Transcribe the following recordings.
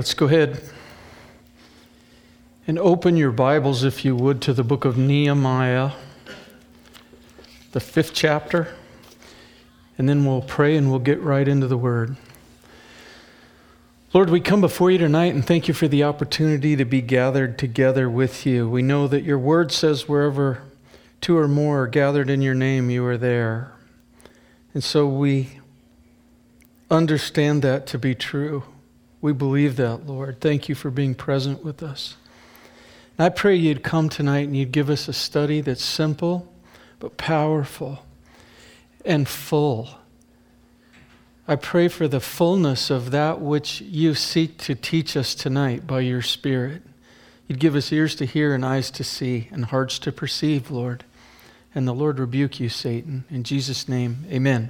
let's go ahead and open your Bibles, if you would, to the book of Nehemiah, the 5th chapter, and then we'll pray and we'll get right into the Word. Lord, we come before you tonight and thank you for the opportunity to be gathered together with you. We know that your Word says wherever two or more are gathered in your name, you are there. And so we understand that to be true. We believe that, Lord. Thank you for being present with us. And I pray you'd come tonight and you'd give us a study that's simple but powerful and full. I pray for the fullness of that which you seek to teach us tonight by your Spirit. You'd give us ears to hear and eyes to see and hearts to perceive, Lord. And the Lord rebuke you, Satan. In Jesus' name, amen.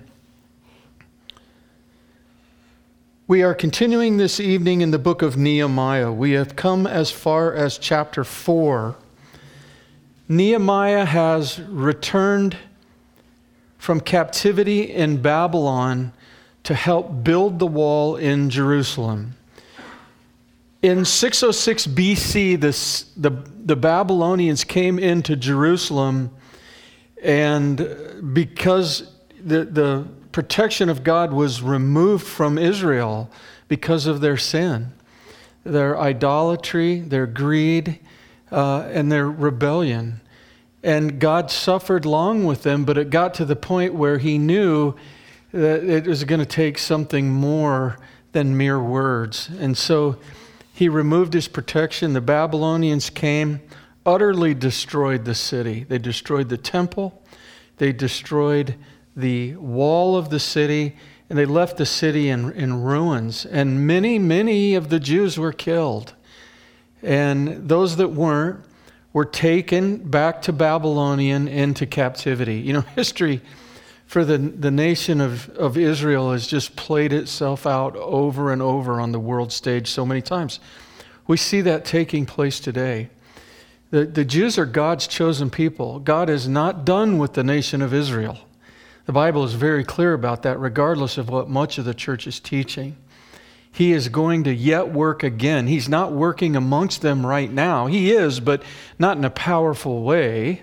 We are continuing this evening in the book of Nehemiah. We have come as far as chapter 4. Nehemiah has returned from captivity in Babylon to help build the wall in Jerusalem. In 606 BC, the Babylonians came into Jerusalem, and because the protection of God was removed from Israel because of their sin, their idolatry, their greed, and their rebellion. And God suffered long with them, but it got to the point where he knew that it was going to take something more than mere words. And so he removed his protection. The Babylonians came, utterly destroyed the city. They destroyed the temple. They destroyed the wall of the city, and they left the city in ruins. And many of the Jews were killed. And those that weren't were taken back to Babylonian into captivity. You know, history for the nation of Israel has just played itself out over and over on the world stage so many times. We see that taking place today. The Jews are God's chosen people. God is not done with the nation of Israel. The Bible is very clear about that, regardless of what much of the church is teaching. He is going to yet work again. He's not working amongst them right now. He is, but not in a powerful way.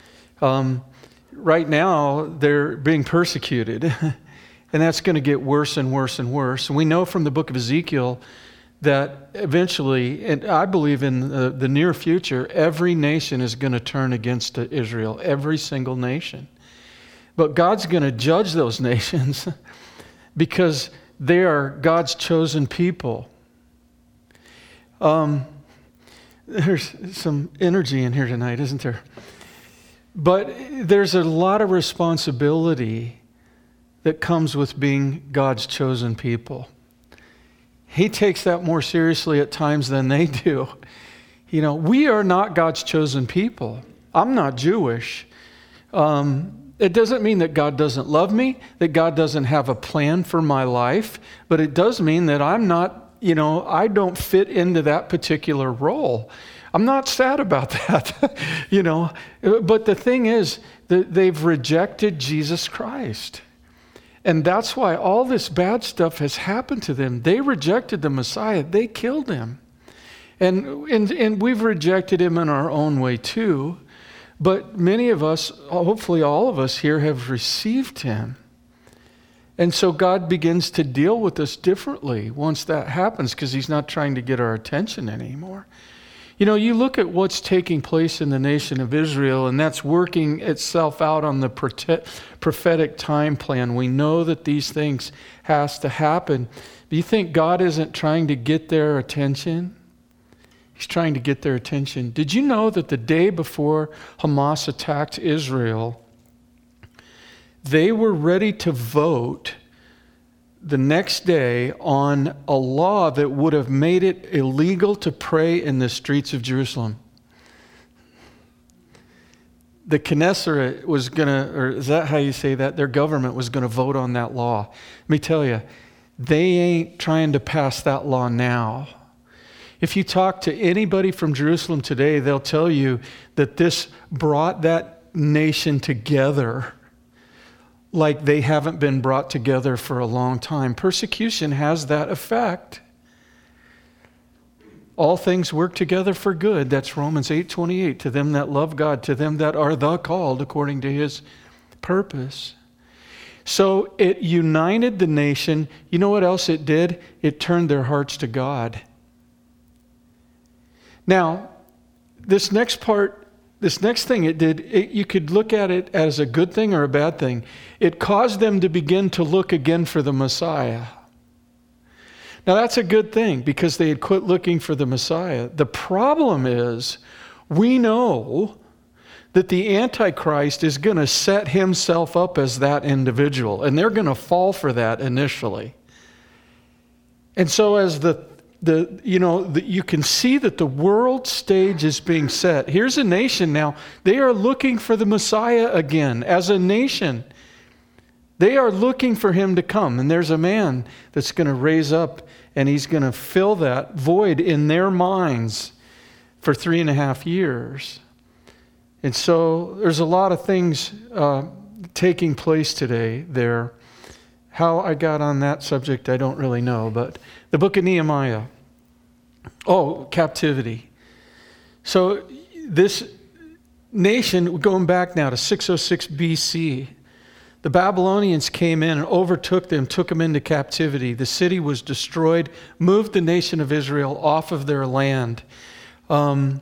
Right now, they're being persecuted, and that's going to get worse and worse and worse. And we know from the book of Ezekiel that eventually, and I believe in the near future, every nation is going to turn against Israel, every single nation. But God's going to judge those nations because they are God's chosen people. There's some energy in here tonight, isn't there? But there's a lot of responsibility that comes with being God's chosen people. He takes that more seriously at times than they do. You know, we are not God's chosen people. I'm not Jewish. It doesn't mean that God doesn't love me, that God doesn't have a plan for my life, but it does mean that I'm not, I don't fit into that particular role. I'm not sad about that, But the thing is that they've rejected Jesus Christ. And that's why all this bad stuff has happened to them. They rejected the Messiah. They killed him. And we've rejected him in our own way too. But many of us, hopefully all of us here, have received him. And so God begins to deal with us differently once that happens, because he's not trying to get our attention anymore. You look at what's taking place in the nation of Israel, and that's working itself out on the prophetic time plan. We know that these things has to happen. Do you think God isn't trying to get their attention? He's trying to get their attention. Did you know that the day before Hamas attacked Israel, they were ready to vote the next day on a law that would have made it illegal to pray in the streets of Jerusalem? The Knesset was going to, or is that how you say that? Their government was going to vote on that law. Let me tell you, they ain't trying to pass that law now. If you talk to anybody from Jerusalem today, they'll tell you that this brought that nation together like they haven't been brought together for a long time. Persecution has that effect. All things work together for good. That's Romans 8:28. To them that love God, to them that are the called according to his purpose. So it united the nation. You know what else it did? It turned their hearts to God. Now, this next thing it did, you could look at it as a good thing or a bad thing. It caused them to begin to look again for the Messiah. Now that's a good thing because they had quit looking for the Messiah. The problem is, we know that the Antichrist is going to set himself up as that individual, and they're going to fall for that initially. And so as you can see that the world stage is being set. Here's a nation now. They are looking for the Messiah again as a nation. They are looking for him to come. And there's a man that's going to raise up and he's going to fill that void in their minds for 3.5 years. And so there's a lot of things taking place today there. How I got on that subject, I don't really know. But the book of Nehemiah. Oh, captivity. So this nation, going back now to 606 BC, the Babylonians came in and overtook them, took them into captivity. The city was destroyed, moved the nation of Israel off of their land. At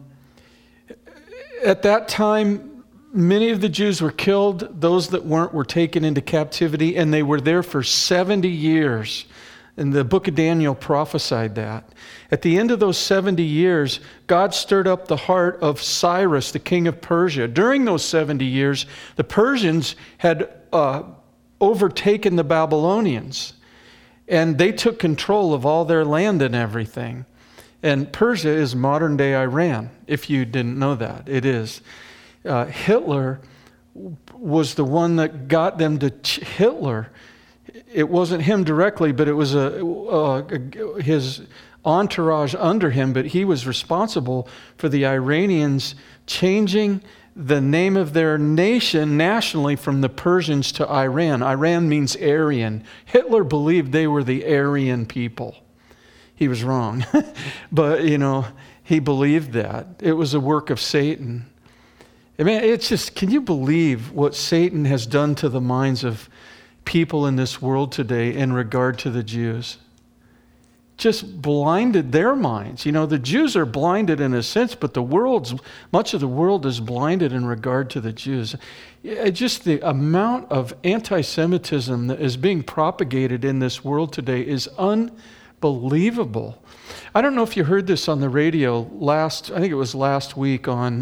that time, many of the Jews were killed. Those that weren't were taken into captivity, and they were there for 70 years. And the book of Daniel prophesied that. At the end of those 70 years, God stirred up the heart of Cyrus, the king of Persia. During those 70 years, the Persians had overtaken the Babylonians, and they took control of all their land and everything. And Persia is modern-day Iran, if you didn't know that. It is. Hitler was the one that got them to... Hitler, it wasn't him directly, but it was his entourage under him, but he was responsible for the Iranians changing the name of their nation nationally from the Persians to Iran. Iran means Aryan. Hitler believed they were the Aryan people. He was wrong. But, he believed that. It was a work of Satan. I mean, it's just, can you believe what Satan has done to the minds of people in this world today in regard to the Jews? Just blinded their minds. The Jews are blinded in a sense, but much of the world is blinded in regard to the Jews. Just the amount of anti-Semitism that is being propagated in this world today is unbelievable. I don't know if you heard this on the radio I think it was last week on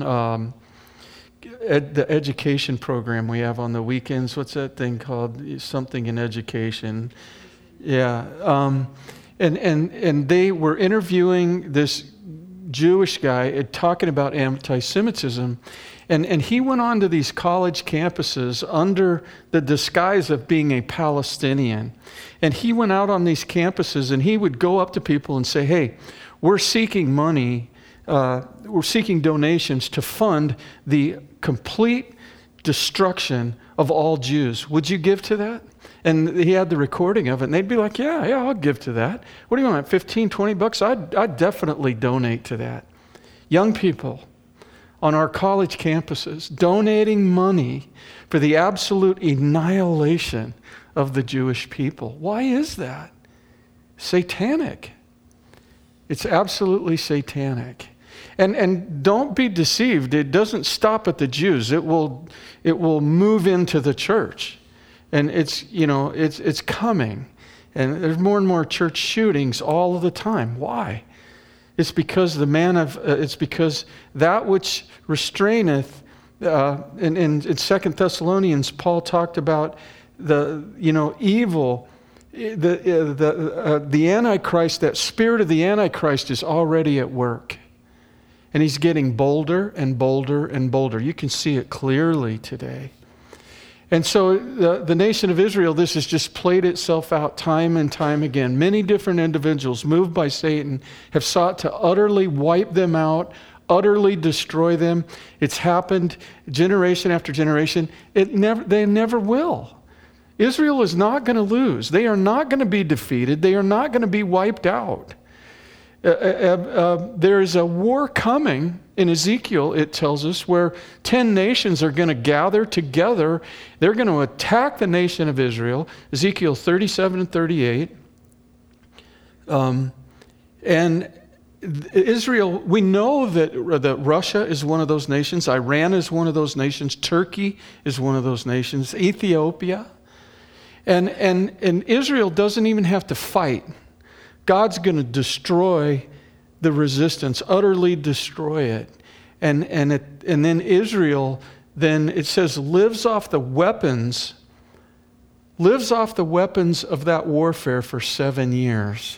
the education program we have on the weekends. What's that thing called? Something in education. Yeah. And they were interviewing this Jewish guy talking about anti-Semitism. And he went on to these college campuses under the disguise of being a Palestinian. And he went out on these campuses and he would go up to people and say, hey, we're seeking money, we're seeking donations to fund the complete destruction of all Jews. Would you give to that? And he had the recording of it, and they'd be like, yeah, I'll give to that. What do you want, $15, $20? I'd definitely donate to that. Young people on our college campuses donating money for the absolute annihilation of the Jewish people. Why is that? Satanic. It's absolutely satanic. And don't be deceived. It doesn't stop at the Jews. It will move into the church. And it's coming. And there's more and more church shootings all of the time. Why? It's because it's because that which restraineth, in 2 Thessalonians, Paul talked about the evil, the Antichrist, that spirit of the Antichrist is already at work. And he's getting bolder and bolder and bolder. You can see it clearly today. And so the nation of Israel, this has just played itself out time and time again. Many different individuals moved by Satan have sought to utterly wipe them out, utterly destroy them. It's happened generation after generation. They never will. Israel is not going to lose. They are not going to be defeated. They are not going to be wiped out. There is a war coming in Ezekiel, it tells us, where 10 nations are going to gather together. They're going to attack the nation of Israel, Ezekiel 37 and 38. And Israel, we know that Russia is one of those nations. Iran is one of those nations. Turkey is one of those nations. Ethiopia. And Israel doesn't even have to fight. God's going to destroy the resistance, utterly destroy it. And then Israel, then it says, lives off the weapons of that warfare for 7 years.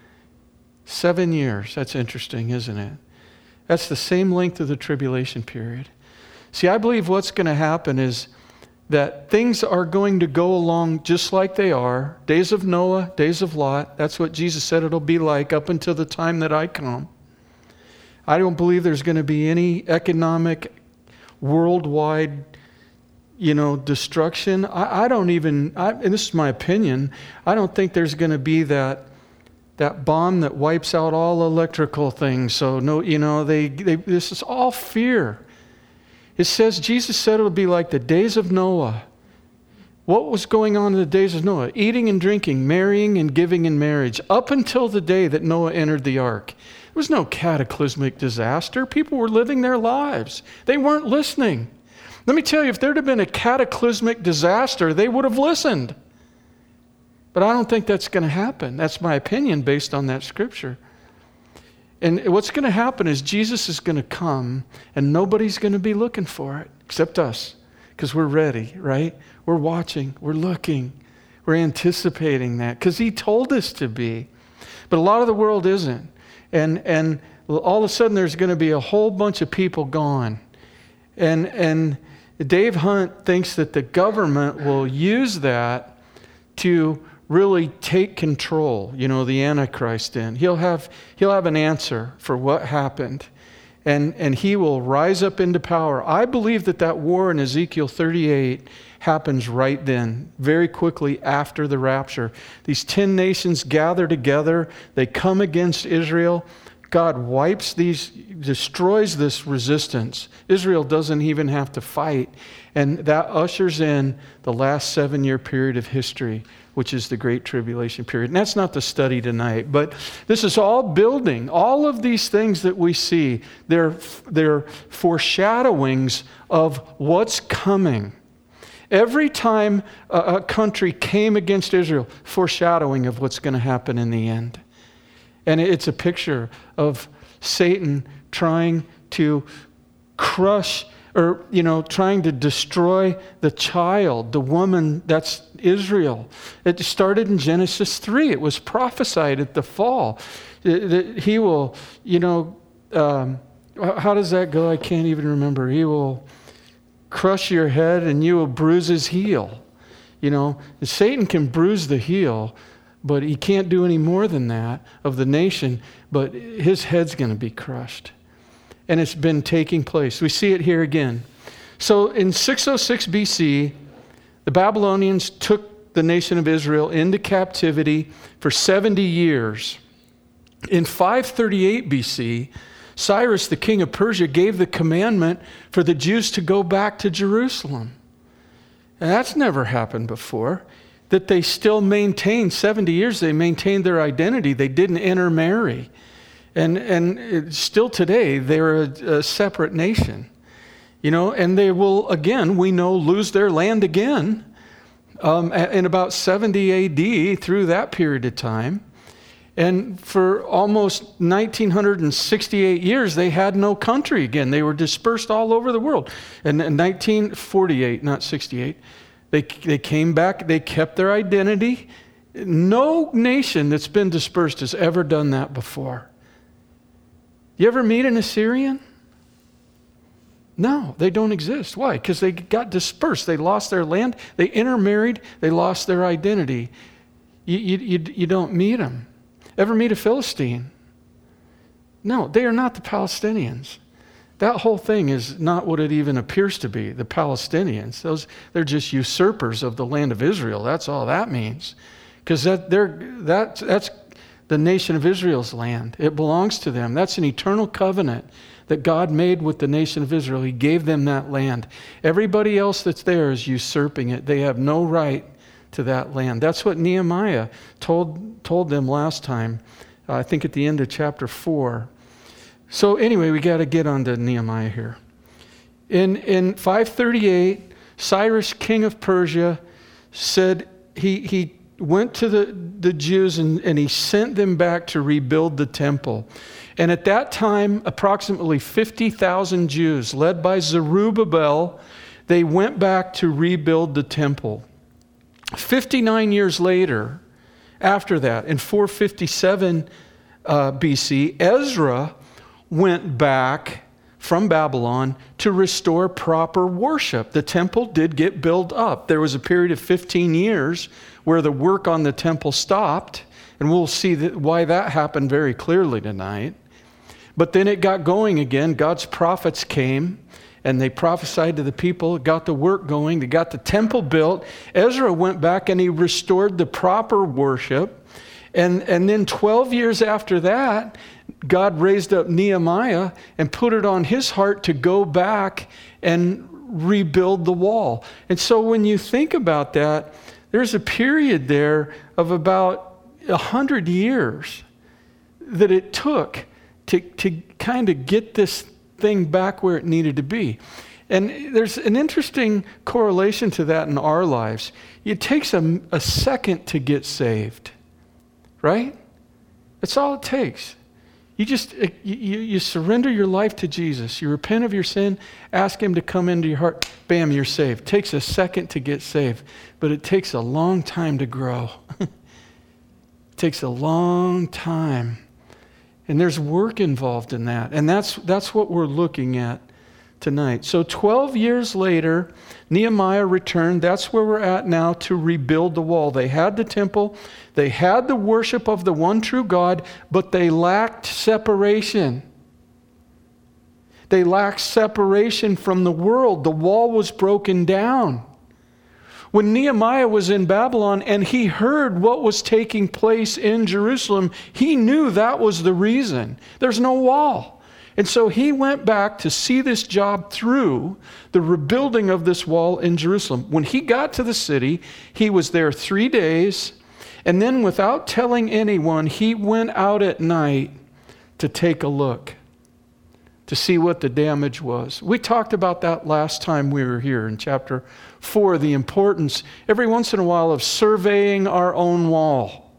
7 years. That's interesting, isn't it? That's the same length of the tribulation period. See, I believe what's going to happen is that things are going to go along just like they are. Days of Noah, days of Lot. That's what Jesus said it'll be like up until the time that I come. I don't believe there's going to be any economic, worldwide, destruction. And this is my opinion, I don't think there's going to be that bomb that wipes out all electrical things. So this is all fear. It says, Jesus said it'll be like the days of Noah. What was going on in the days of Noah? Eating and drinking, marrying and giving in marriage, up until the day that Noah entered the ark. There was no cataclysmic disaster. People were living their lives. They weren't listening. Let me tell you, if there'd have been a cataclysmic disaster, they would have listened. But I don't think that's going to happen. That's my opinion based on that scripture. And what's going to happen is Jesus is going to come and nobody's going to be looking for it except us, because we're ready, right? We're watching, we're looking, we're anticipating that because he told us to be. But a lot of the world isn't. And all of a sudden there's going to be a whole bunch of people gone. And Dave Hunt thinks that the government will use that to really take control, the Antichrist in. He'll have an answer for what happened, and he will rise up into power. I believe that war in Ezekiel 38 happens right then, very quickly after the rapture. These 10 nations gather together, they come against Israel. God destroys this resistance. Israel doesn't even have to fight, and that ushers in the last 7-year period of history, which is the Great Tribulation period. And that's not the study tonight, but this is all building. All of these things that we see, they're foreshadowings of what's coming. Every time a country came against Israel, foreshadowing of what's going to happen in the end. And it's a picture of Satan trying to crush or, trying to destroy the child, the woman, that's Israel. It started in Genesis 3. It was prophesied at the fall. He will, how does that go? I can't even remember. He will crush your head and you will bruise his heel. Satan can bruise the heel, but he can't do any more than that of the nation, but his head's going to be crushed. And it's been taking place. We see it here again. So in 606 BC, the Babylonians took the nation of Israel into captivity for 70 years. In 538 BC, Cyrus, the king of Persia, gave the commandment for the Jews to go back to Jerusalem. And that's never happened before. That they still maintained, 70 years, they maintained their identity. They didn't intermarry. And still today, they're a separate nation. And they will, again, we know, lose their land again in about 70 AD through that period of time. And for almost 1968 years, they had no country again. They were dispersed all over the world. And in 1948, not 68, they came back, they kept their identity. No nation that's been dispersed has ever done that before. You ever meet an Assyrian? No, they don't exist. Why? Because they got dispersed. They lost their land. They intermarried. They lost their identity. You don't meet them. Ever meet a Philistine? No, they are not the Palestinians. That whole thing is not what it even appears to be, the Palestinians. They're just usurpers of the land of Israel. That's all that means. Because the nation of Israel's land. It belongs to them. That's an eternal covenant that God made with the nation of Israel. He gave them that land. Everybody else that's there is usurping it. They have no right to that land. That's what Nehemiah told them last time, I think at the end of chapter 4. So anyway, we got to get on to Nehemiah here. In 538, Cyrus, king of Persia, said he went to the Jews and he sent them back to rebuild the temple. And at that time, approximately 50,000 Jews, led by Zerubbabel, they went back to rebuild the temple. 59 years later, after that, in 457 BC, Ezra went back from Babylon to restore proper worship. The temple did get built up. There was a period of 15 years where the work on the temple stopped, and we'll see why that happened very clearly tonight. But then it got going again. God's prophets came, and they prophesied to the people, got the work going, they got the temple built. Ezra went back and he restored the proper worship. And then 12 years after that, God raised up Nehemiah and put it on his heart to go back and rebuild the wall. And so when you think about that, there's a period there of about 100 years that it took to kind of get this thing back where it needed to be. And there's an interesting correlation to that in our lives. It takes a second to get saved, right? That's all it takes. You just, you surrender your life to Jesus. You repent of your sin, ask him to come into your heart. Bam, you're saved. It takes a second to get saved, but it takes a long time to grow. It takes a long time. And there's work involved in that. And that's what we're looking at tonight. So 12 years later, Nehemiah returned. That's where we're at now, to rebuild the wall. They had the temple. They had the worship of the one true God, but they lacked separation. They lacked separation from the world. The wall was broken down. When Nehemiah was in Babylon and he heard what was taking place in Jerusalem, he knew that was the reason. There's no wall. And so he went back to see this job through, the rebuilding of this wall in Jerusalem. When he got to the city, he was there 3 days, and then without telling anyone, he went out at night to take a look, to see what the damage was. We talked about that last time we were here in chapter 4, the importance every once in a while of surveying our own wall.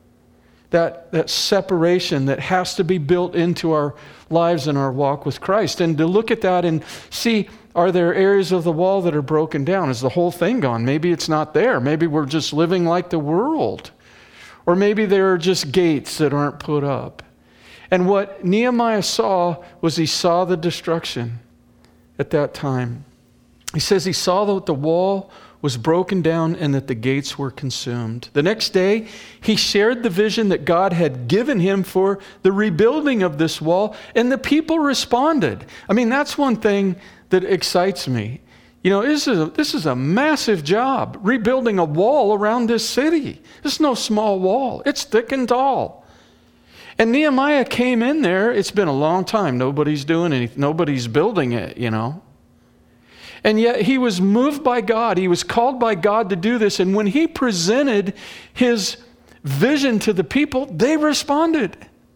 That separation that has to be built into our lives and our walk with Christ. And to look at that and see, are there areas of the wall that are broken down? Is the whole thing gone? Maybe it's not there. Maybe we're just living like the world. Or maybe there are just gates that aren't put up. And what Nehemiah saw was he saw the destruction at that time. He says he saw that the wall was broken down and that the gates were consumed. The next day, he shared the vision that God had given him for the rebuilding of this wall, and the people responded. I mean, that's one thing that excites me. You know, this is a massive job, rebuilding a wall around this city. It's no small wall. It's thick and tall. And Nehemiah came in there. It's been a long time. Nobody's doing anything. Nobody's building it, you know. And yet he was moved by God. He was called by God to do this. And when he presented his vision to the people, they responded.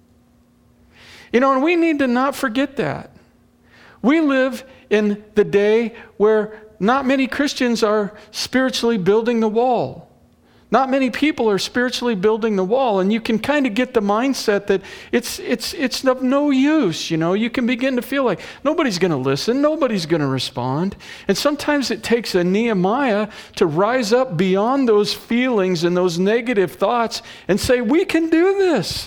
You know, and we need to not forget that. We live in the day where not many Christians are spiritually building the wall. Not many people are spiritually building the wall, and you can kind of get the mindset that it's of no use, you know. You can begin to feel like nobody's going to listen, nobody's going to respond. And sometimes it takes a Nehemiah to rise up beyond those feelings and those negative thoughts and say, we can do this.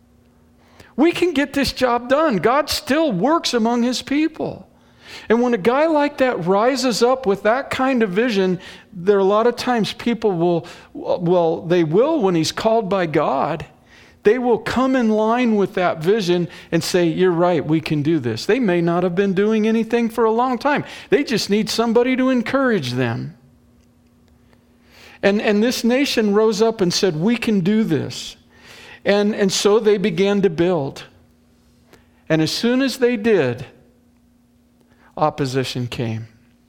We can get this job done. God still works among his people. And when a guy like that rises up with that kind of vision, there are a lot of times people they will when he's called by God, they will come in line with that vision and say, you're right, we can do this. They may not have been doing anything for a long time. They just need somebody to encourage them. And this nation rose up and said, we can do this. And so they began to build. And as soon as they did, opposition came.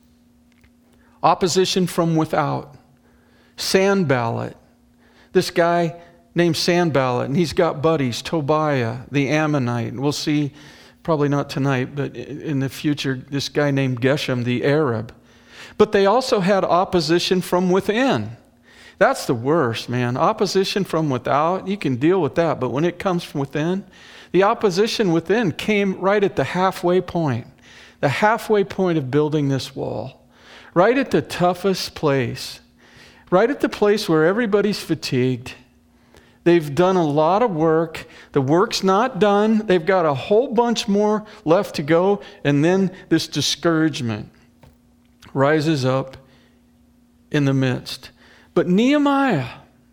Opposition from without. Sanballat. This guy named Sanballat, and he's got buddies, Tobiah, the Ammonite. And we'll see, probably not tonight, but in the future, this guy named Geshem, the Arab. But they also had opposition from within. That's the worst, man. Opposition from without, you can deal with that. But when it comes from within, the opposition within came right at the halfway point. The halfway point of building this wall. Right at the toughest place. Right at the place where everybody's fatigued. They've done a lot of work. The work's not done. They've got a whole bunch more left to go. And then this discouragement rises up in the midst. But Nehemiah,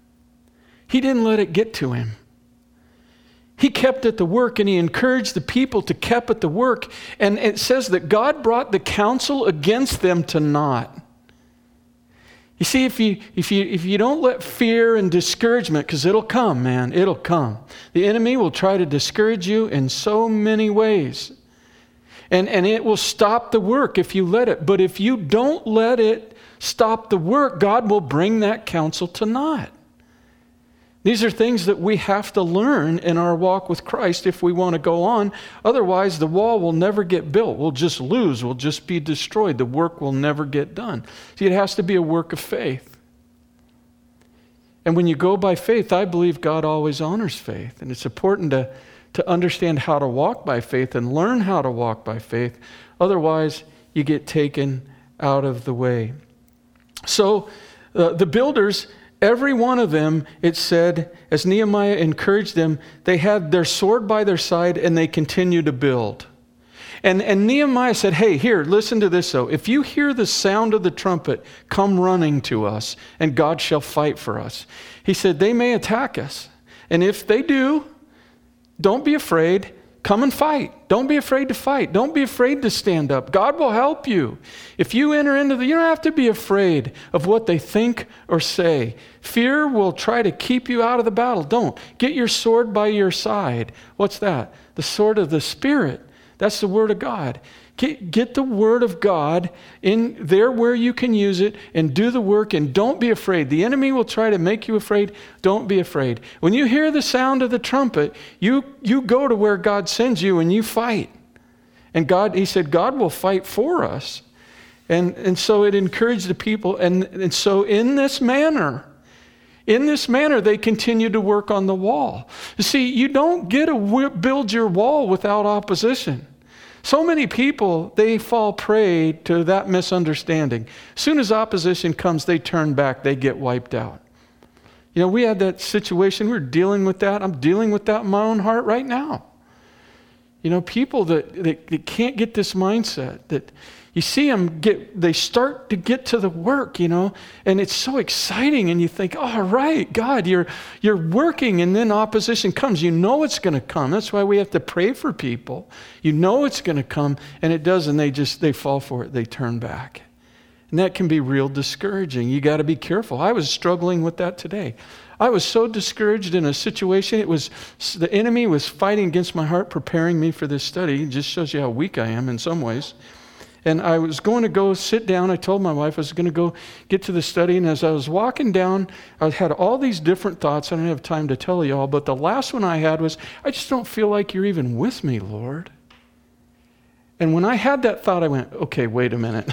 he didn't let it get to him. He kept at the work, and he encouraged the people to keep at the work. And it says that God brought the counsel against them to naught. You see, if you don't let fear and discouragement, because it'll come, man, it'll come. The enemy will try to discourage you in so many ways. And it will stop the work if you let it. But if you don't let it stop the work, God will bring that counsel to naught. These are things that we have to learn in our walk with Christ if we want to go on. Otherwise, the wall will never get built. We'll just lose. We'll just be destroyed. The work will never get done. See, it has to be a work of faith. And when you go by faith, I believe God always honors faith. And it's important to understand how to walk by faith and learn how to walk by faith. Otherwise, you get taken out of the way. So the builders, every one of them, it said, as Nehemiah encouraged them, they had their sword by their side and they continued to build. And Nehemiah said, hey, here, listen to this though. If you hear the sound of the trumpet, come running to us, and God shall fight for us. He said, they may attack us. And if they do, don't be afraid. Come and fight. Don't be afraid to fight. Don't be afraid to stand up. God will help you. If you enter into you don't have to be afraid of what they think or say. Fear will try to keep you out of the battle. Don't. Get your sword by your side. What's that? The sword of the Spirit. That's the Word of God. Get the Word of God in there where you can use it and do the work, and don't be afraid. The enemy will try to make you afraid. Don't be afraid. When you hear the sound of the trumpet, you go to where God sends you and you fight. And God, he said, God will fight for us. And so it encouraged the people. And so in this manner, they continued to work on the wall. You see, you don't get to build your wall without opposition. So many people, they fall prey to that misunderstanding. As soon as opposition comes, they turn back, they get wiped out. You know, we had that situation, we're dealing with that. I'm dealing with that in my own heart right now. You know, people that can't get this mindset, that you see them they start to get to the work, you know, and it's so exciting, and you think, all right, God, you're working, and then opposition comes. You know it's going to come. That's why we have to pray for people. You know it's going to come, and it does, and they fall for it. They turn back. And that can be real discouraging. You got to be careful. I was struggling with that today. I was so discouraged in a situation. It was the enemy was fighting against my heart, preparing me for this study. It just shows you how weak I am in some ways. And I was going to go sit down. I told my wife I was going to go get to the study. And as I was walking down, I had all these different thoughts. I don't have time to tell you all. But the last one I had was, I just don't feel like you're even with me, Lord. And when I had that thought, I went, okay, wait a minute.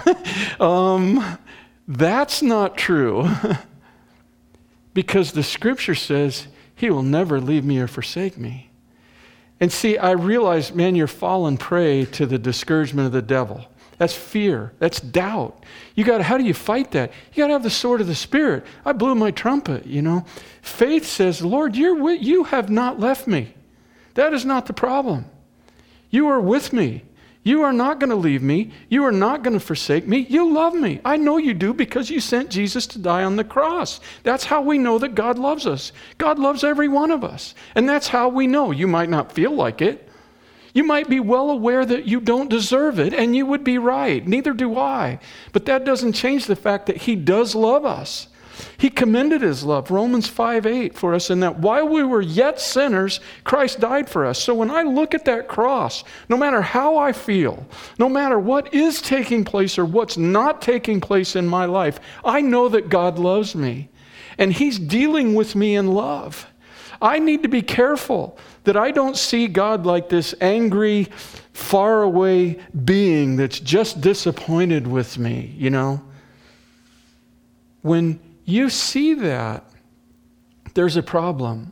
That's not true. Because the scripture says, he will never leave me or forsake me. And see, I realized, man, you're falling prey to the discouragement of the devil. That's fear. That's doubt. How do you fight that? You got to have the sword of the Spirit. I blew my trumpet, you know. Faith says, Lord, you have not left me. That is not the problem. You are with me. You are not going to leave me. You are not going to forsake me. You love me. I know you do because you sent Jesus to die on the cross. That's how we know that God loves us. God loves every one of us. And that's how we know. You might not feel like it. You might be well aware that you don't deserve it, and you would be right. Neither do I. But that doesn't change the fact that he does love us. He commended his love, Romans 5:8, for us, in that while we were yet sinners, Christ died for us. So when I look at that cross, no matter how I feel, no matter what is taking place or what's not taking place in my life, I know that God loves me, and he's dealing with me in love. I need to be careful that I don't see God like this angry, faraway being that's just disappointed with me, you know. When you see that, there's a problem.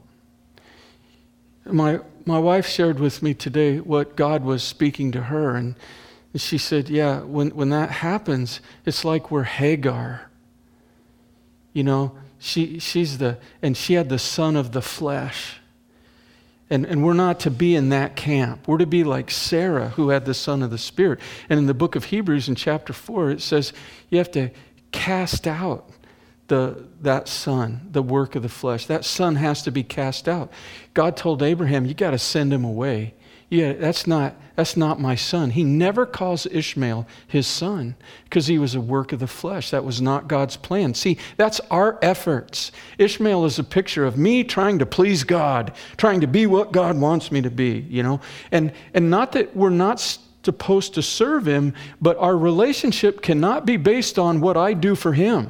My wife shared with me today what God was speaking to her, and she said, yeah, when that happens, it's like we're Hagar. You know, she had the son of the flesh. And we're not to be in that camp. We're to be like Sarah, who had the son of the Spirit. And in the book of Hebrews in chapter 4, it says you have to cast out that son, the work of the flesh. That son has to be cast out. God told Abraham, you got to send him away. Yeah, that's not my son. He never calls Ishmael his son because he was a work of the flesh. That was not God's plan. See, that's our efforts. Ishmael is a picture of me trying to please God, trying to be what God wants me to be, you know. And not that we're not supposed to serve him, but our relationship cannot be based on what I do for him.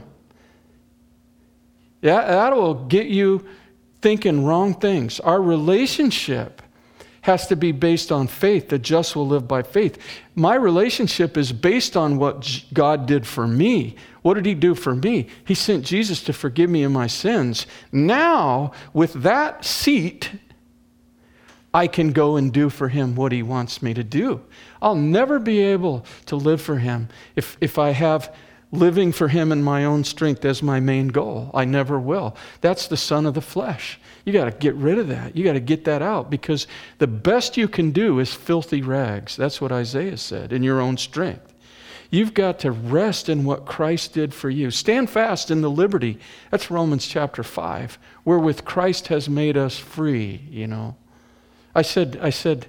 Yeah, that will get you thinking wrong things. Our relationship has to be based on faith. The just will live by faith. My relationship is based on what God did for me. What did he do for me? He sent Jesus to forgive me of my sins. Now, with that seat, I can go and do for him what he wants me to do. I'll never be able to live for him if I have living for him in my own strength as my main goal. I never will. That's the son of the flesh. You got to get rid of that. You got to get that out, because the best you can do is filthy rags. That's what Isaiah said, in your own strength. You've got to rest in what Christ did for you. Stand fast in the liberty. That's Romans chapter 5, wherewith Christ has made us free, you know. I said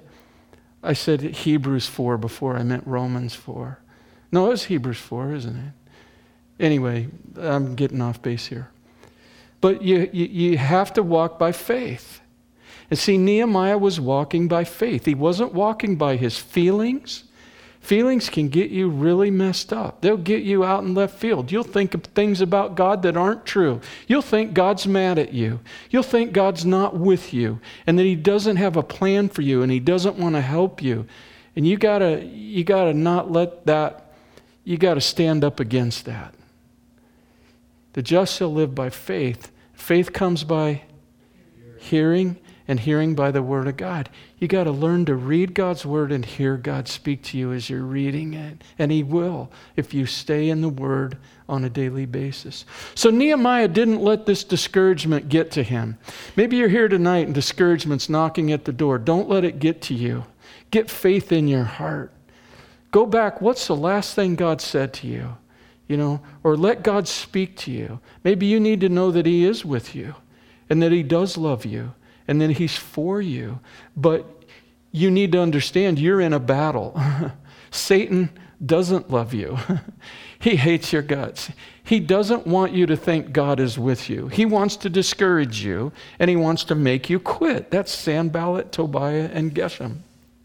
Hebrews 4 before I meant Romans 4. No, it was Hebrews 4, isn't it? Anyway, I'm getting off base here. But you have to walk by faith. And see, Nehemiah was walking by faith. He wasn't walking by his feelings. Feelings can get you really messed up. They'll get you out in left field. You'll think of things about God that aren't true. You'll think God's mad at you. You'll think God's not with you, and that he doesn't have a plan for you, and he doesn't want to help you. And you gotta not let that, you gotta stand up against that. The just shall live by faith. Faith comes by hearing, and hearing by the word of God. You got to learn to read God's word and hear God speak to you as you're reading it. And he will if you stay in the word on a daily basis. So Nehemiah didn't let this discouragement get to him. Maybe you're here tonight and discouragement's knocking at the door. Don't let it get to you. Get faith in your heart. Go back. What's the last thing God said to you? You know, or let God speak to you. Maybe you need to know that he is with you and that he does love you and that he's for you. But you need to understand you're in a battle. Satan doesn't love you. He hates your guts. He doesn't want you to think God is with you. He wants to discourage you, and he wants to make you quit. That's Sanballat, Tobiah, and Geshem.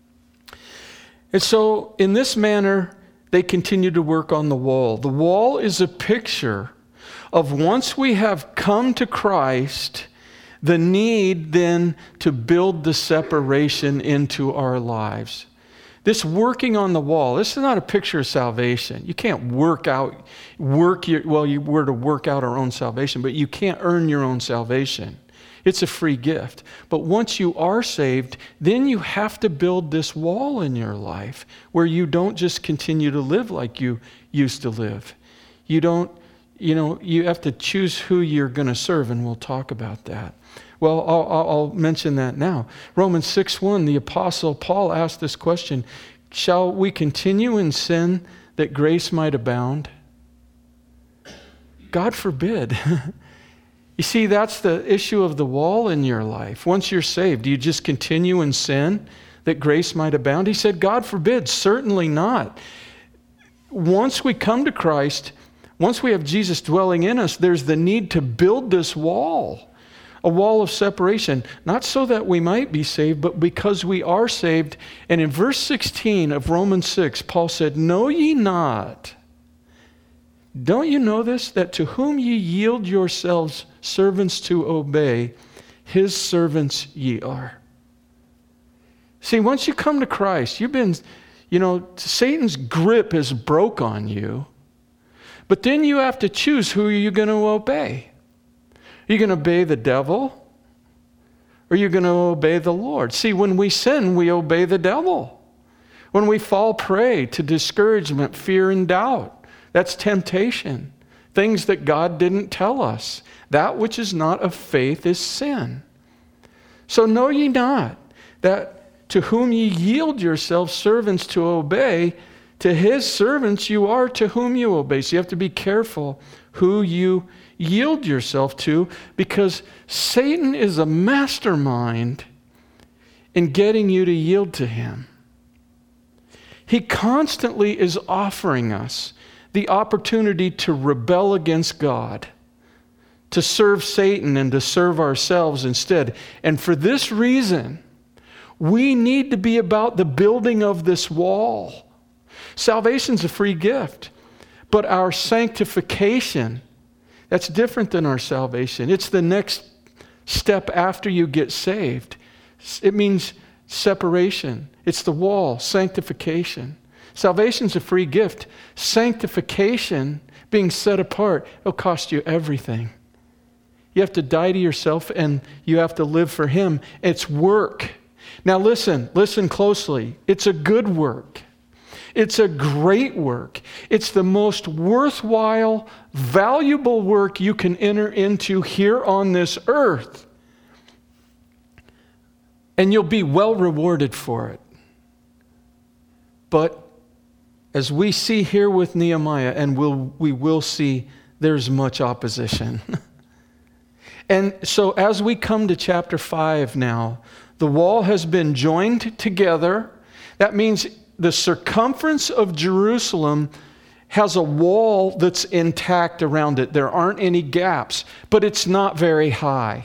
And so in this manner, they continue to work on the wall. The wall is a picture of once we have come to Christ, the need then to build the separation into our lives. This working on the wall, this is not a picture of salvation. You can't we're to work out our own salvation, but you can't earn your own salvation. It's a free gift. But once you are saved, then you have to build this wall in your life where you don't just continue to live like you used to live. You have to choose who you're going to serve, and we'll talk about that. Well, I'll mention that now. Romans 6:1, the Apostle Paul asked this question, shall we continue in sin that grace might abound? God forbid. You see, that's the issue of the wall in your life. Once you're saved, do you just continue in sin that grace might abound? He said, God forbid, certainly not. Once we come to Christ, once we have Jesus dwelling in us, there's the need to build this wall, a wall of separation, not so that we might be saved, but because we are saved. And in verse 16 of Romans 6, Paul said, "Know ye not, don't you know this, that to whom ye yield yourselves servants to obey, his servants ye are." See, once you come to Christ, you've been, Satan's grip is broke on you. But then you have to choose, who are you going to obey? Are you going to obey the devil? Or are you going to obey the Lord? See, when we sin, we obey the devil. When we fall prey to discouragement, fear, and doubt, that's temptation. Things that God didn't tell us. That which is not of faith is sin. So know ye not that to whom ye yield yourselves servants to obey, to his servants you are to whom you obey. So you have to be careful who you yield yourself to, because Satan is a mastermind in getting you to yield to him. He constantly is offering us the opportunity to rebel against God, to serve Satan and to serve ourselves instead. And for this reason, we need to be about the building of this wall. Salvation's a free gift, but our sanctification, that's different than our salvation. It's the next step after you get saved. It means separation. It's the wall, sanctification. Salvation's a free gift. Sanctification, being set apart, it'll cost you everything. You have to die to yourself and you have to live for him. It's work. Now listen closely. It's a good work. It's a great work. It's the most worthwhile, valuable work you can enter into here on this earth. And you'll be well rewarded for it. But as we see here with Nehemiah, and we will see, there's much opposition. And so as we come to chapter 5 now, the wall has been joined together. That means the circumference of Jerusalem has a wall that's intact around it. There aren't any gaps, but it's not very high.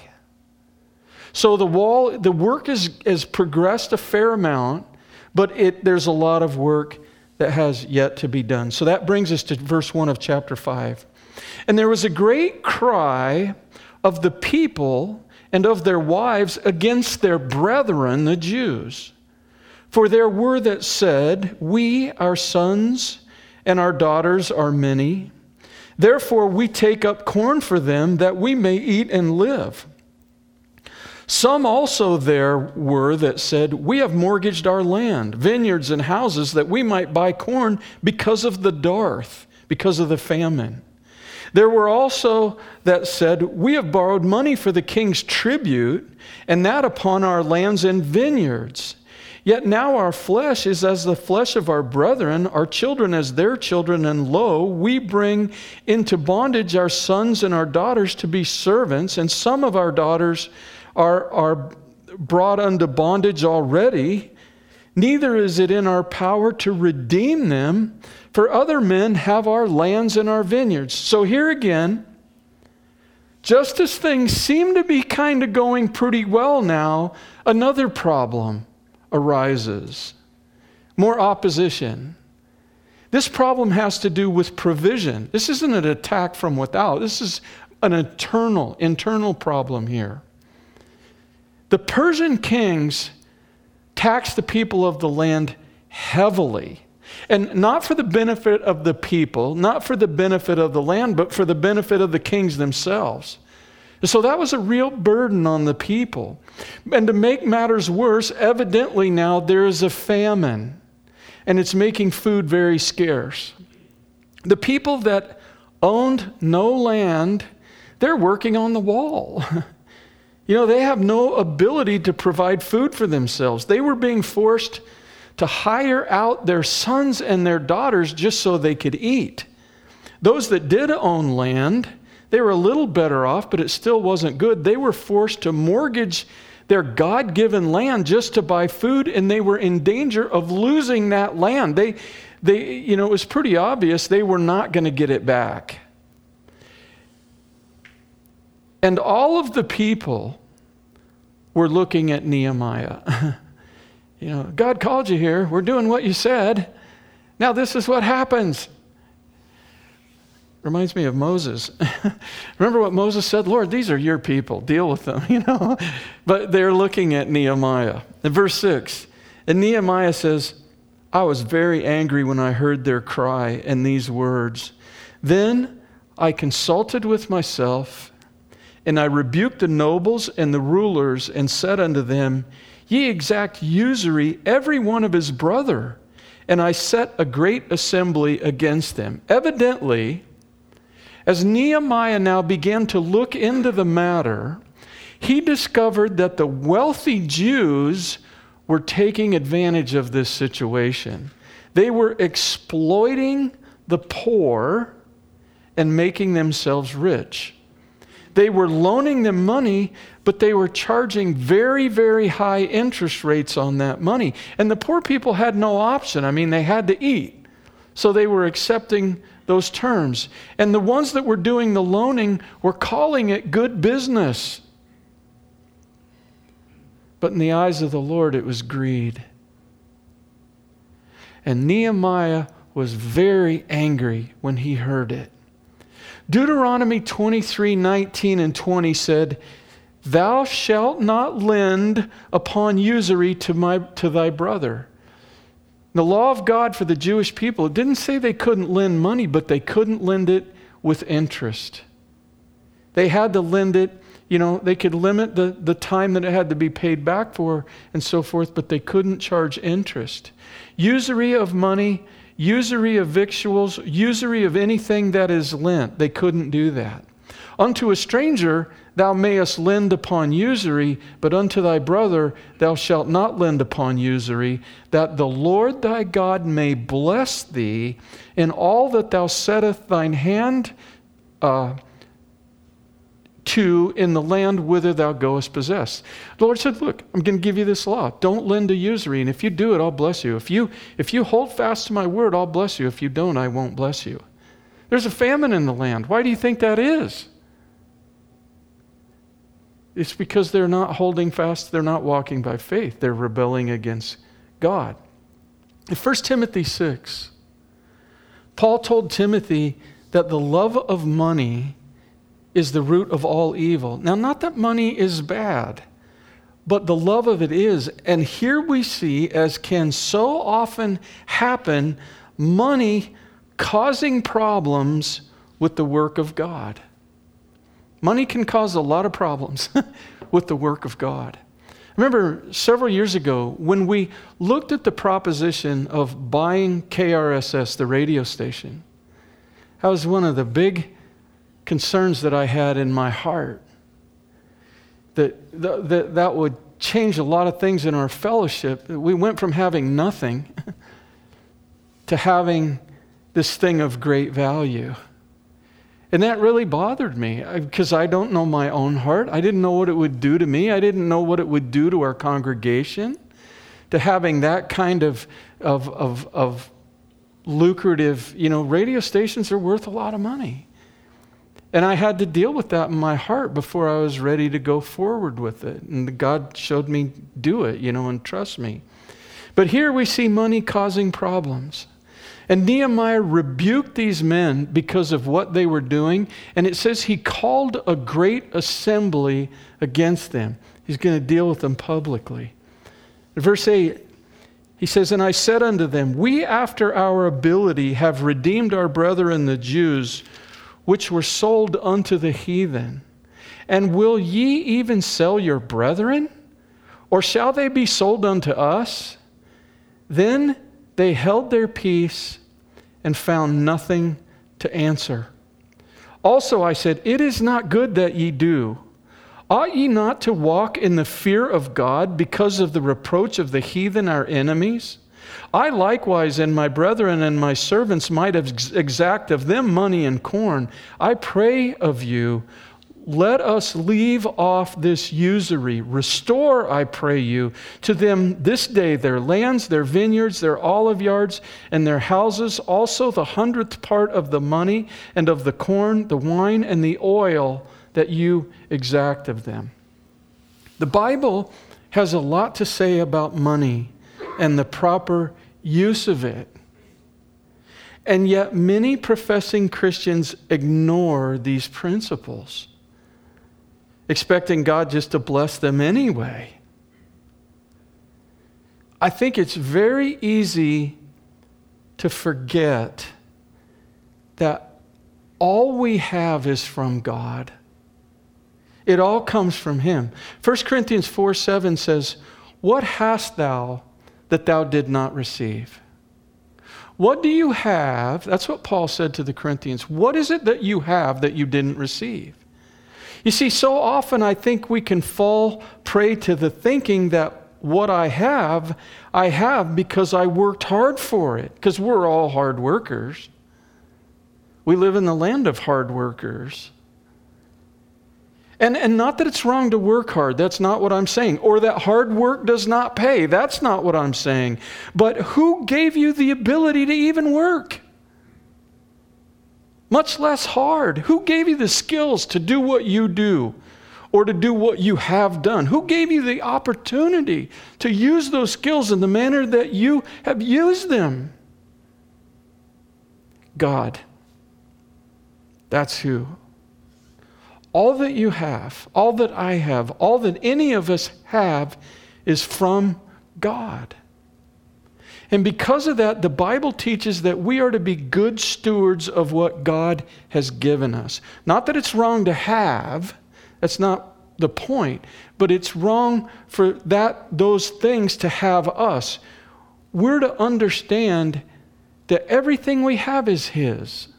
So the work has progressed a fair amount, but there's a lot of work that has yet to be done. So that brings us to verse 1 of chapter 5. And there was a great cry of the people and of their wives against their brethren, the Jews. For there were that said, we, our sons and our daughters are many. Therefore we take up corn for them that we may eat and live. Some also there were that said, we have mortgaged our land, vineyards and houses, that we might buy corn because of the dearth, because of the famine. There were also that said, we have borrowed money for the king's tribute, and that upon our lands and vineyards. Yet now our flesh is as the flesh of our brethren, our children as their children, and lo, we bring into bondage our sons and our daughters to be servants, and some of our daughters are brought unto bondage already. Neither is it in our power to redeem them, for other men have our lands and our vineyards. So here again, just as things seem to be kind of going pretty well now, another problem arises. More opposition. This problem has to do with provision. This isn't an attack from without. This is an internal problem here. The Persian kings taxed the people of the land heavily. And not for the benefit of the people, not for the benefit of the land, but for the benefit of the kings themselves. So that was a real burden on the people. And to make matters worse, evidently now there is a famine, and it's making food very scarce. The people that owned no land, they're working on the wall. They have no ability to provide food for themselves. They were being forced to hire out their sons and their daughters just so they could eat. Those that did own land, they were a little better off, but it still wasn't good. They were forced to mortgage their God-given land just to buy food, and they were in danger of losing that land. It was pretty obvious they were not going to get it back. And all of the people were looking at Nehemiah. God called you here. We're doing what you said. Now this is what happens. Reminds me of Moses. Remember what Moses said? Lord, these are your people. Deal with them, But they're looking at Nehemiah. In verse 6, and Nehemiah says, I was very angry when I heard their cry and these words. Then I consulted with myself, and I rebuked the nobles and the rulers and said unto them, Ye exact usury every one of his brother. And I set a great assembly against them. Evidently, as Nehemiah now began to look into the matter, he discovered that the wealthy Jews were taking advantage of this situation. They were exploiting the poor and making themselves rich. They were loaning them money, but they were charging very, very high interest rates on that money. And the poor people had no option. They had to eat. So they were accepting those terms. And the ones that were doing the loaning were calling it good business. But in the eyes of the Lord, it was greed. And Nehemiah was very angry when he heard it. Deuteronomy 23:19 and 20 said, Thou shalt not lend upon usury to thy brother. The law of God for the Jewish people, it didn't say they couldn't lend money, but they couldn't lend it with interest. They had to lend it, they could limit the time that it had to be paid back for and so forth, but they couldn't charge interest. Usury of money, usury of victuals, usury of anything that is lent, they couldn't do that. Unto a stranger thou mayest lend upon usury, but unto thy brother thou shalt not lend upon usury, that the Lord thy God may bless thee in all that thou settest thine hand to in the land whither thou goest possess. The Lord said, look, I'm going to give you this law. Don't lend to usury, and if you do it, I'll bless you. If you hold fast to my word, I'll bless you. If you don't, I won't bless you. There's a famine in the land. Why do you think that is? It's because they're not holding fast. They're not walking by faith. They're rebelling against God. In 1 Timothy 6, Paul told Timothy that the love of money is the root of all evil. Now, not that money is bad, but the love of it is. And here we see, as can so often happen, money causing problems with the work of God. Money can cause a lot of problems with the work of God. I remember several years ago when we looked at the proposition of buying KRSS, the radio station. That was one of the big concerns that I had in my heart. That would change a lot of things in our fellowship. We went from having nothing to having this thing of great value. And that really bothered me because I don't know my own heart. I didn't know what it would do to me. I didn't know what it would do to our congregation, to having that kind of lucrative, radio stations are worth a lot of money. And I had to deal with that in my heart before I was ready to go forward with it. And God showed me, do it, and trust me. But here we see money causing problems. And Nehemiah rebuked these men because of what they were doing. And it says he called a great assembly against them. He's going to deal with them publicly. In verse 8, he says, And I said unto them, We after our ability have redeemed our brethren the Jews, which were sold unto the heathen. And will ye even sell your brethren? Or shall they be sold unto us? Then they held their peace and found nothing to answer. Also I said, It is not good that ye do. Ought ye not to walk in the fear of God because of the reproach of the heathen, our enemies? I likewise and my brethren and my servants might exact of them money and corn. I pray of you, let us leave off this usury. Restore, I pray you, to them this day their lands, their vineyards, their olive yards, and their houses, also the 100th part of the money and of the corn, the wine, and the oil that you exact of them. The Bible has a lot to say about money and the proper use of it. And yet many professing Christians ignore these principles, expecting God just to bless them anyway. I think it's very easy to forget that all we have is from God. It all comes from Him. 1 Corinthians 4:7 says, "What hast thou that thou did not receive?" What do you have? That's what Paul said to the Corinthians. What is it that you have that you didn't receive? You see, so often I think we can fall prey to the thinking that what I have because I worked hard for it, because we're all hard workers. We live in the land of hard workers. And not that it's wrong to work hard. That's not what I'm saying. Or that hard work does not pay. That's not what I'm saying. But who gave you the ability to even work? Much less hard. Who gave you the skills to do what you do or to do what you have done? Who gave you the opportunity to use those skills in the manner that you have used them? God. That's who. All that you have, all that I have, all that any of us have is from God. And because of that, the Bible teaches that we are to be good stewards of what God has given us. Not that it's wrong to have, that's not the point, but it's wrong for those things to have us. We're to understand that everything we have is His.